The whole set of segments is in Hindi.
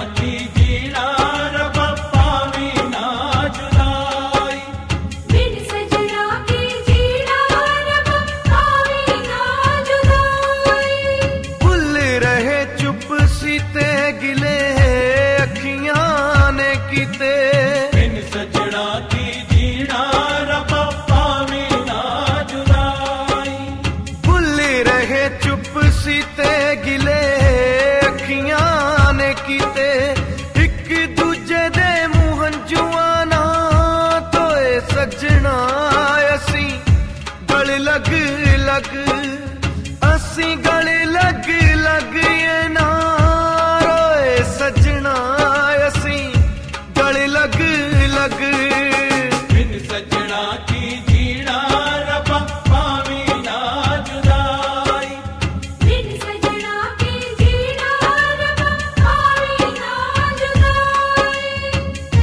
की जीना रब्बा पावी ना जुदाई। बिन सजना की जीना रब्बा पावी ना जुदाई। भुल रहे चुप सीते गिले अखियां ने कीते। बिन सजना की जीना रब्बा पावी ना जुदाई। भुल रहे चुप सीते गिले अखियां ने कीते। एक दूजे दे मुंह हंजुआं ना तोए सजना असी गल लग लग। असी गल लग लग ये ना रोए सजना असी गल लग लग। बिन सजना की जीना रब्बा पावी ना जुदाई। बिन सजना की जीना रब्बा पावी ना जुदाई।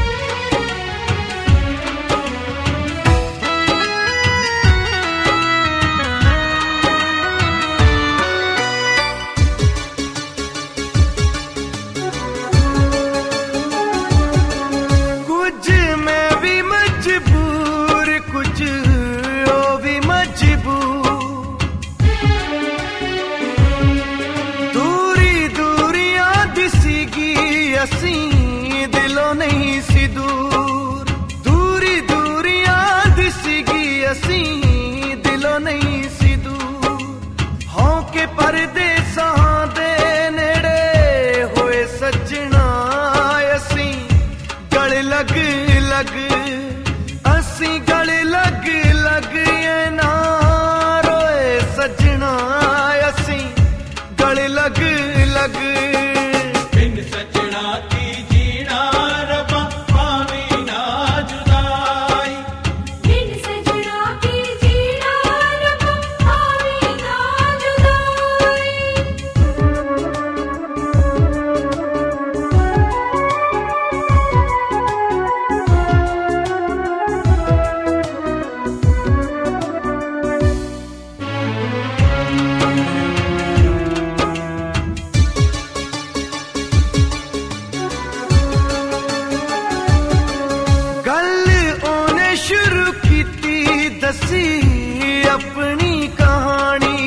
कुछ मैं भी मजबूर कुछ ओ भी मजबूर। दूरी दूरियां दिसीगी असी दिलों नहीं सी दूर। दूरी दूरियां दिसीगी असी दिलों नहीं सी दूर। हों के परदेसां दे नेड़े होए सजना असी गल लग लग। असी गल लग लग ये ना रोए सजना असी गल लग लग। बिन सजना की जीना रब्बा पावी ना जुदाई। बिन सजना की जीना रब्बा पावी ना जुदाई। गल ओने शुरू कीती दसी अपनी कहानी।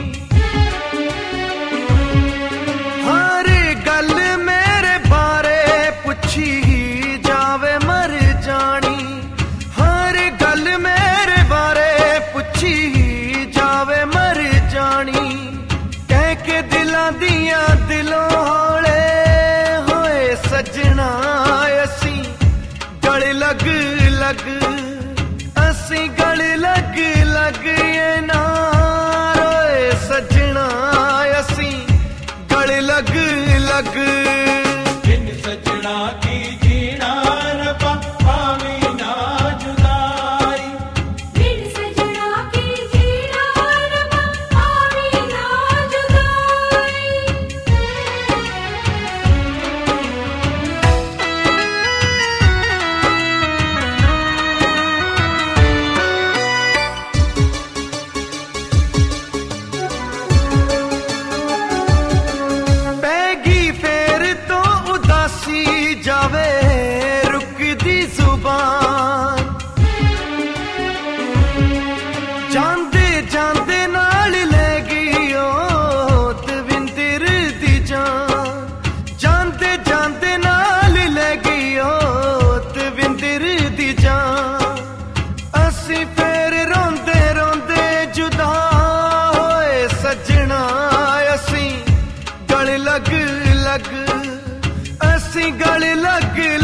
हर गल मेरे बारे पुछी जावे मर जानी। हर गल मेरे बारे पुछी जावे मर जानी। कह के दिलां दियां दिलों हौले होए सजना असी गल लग लग। असी गल लग लग ये ना रोए सजना असी गल लग लग। बिन सजना की जीना रब्बा पावी ना जुदाई। बिन सजना की जीना रब्बा पावी ना जुदाई। पैगी फेर तो उदासी जावे रुकदी जुबान। जांदे जांदे नाल ले गई ओ दविंदर दी जान। जांदे जांदे नाल ले गई ओ दविंदर दी जान। असी फेर रोंदे रोंदे जुदा होए सजना असी गल लग लग। असी गल लग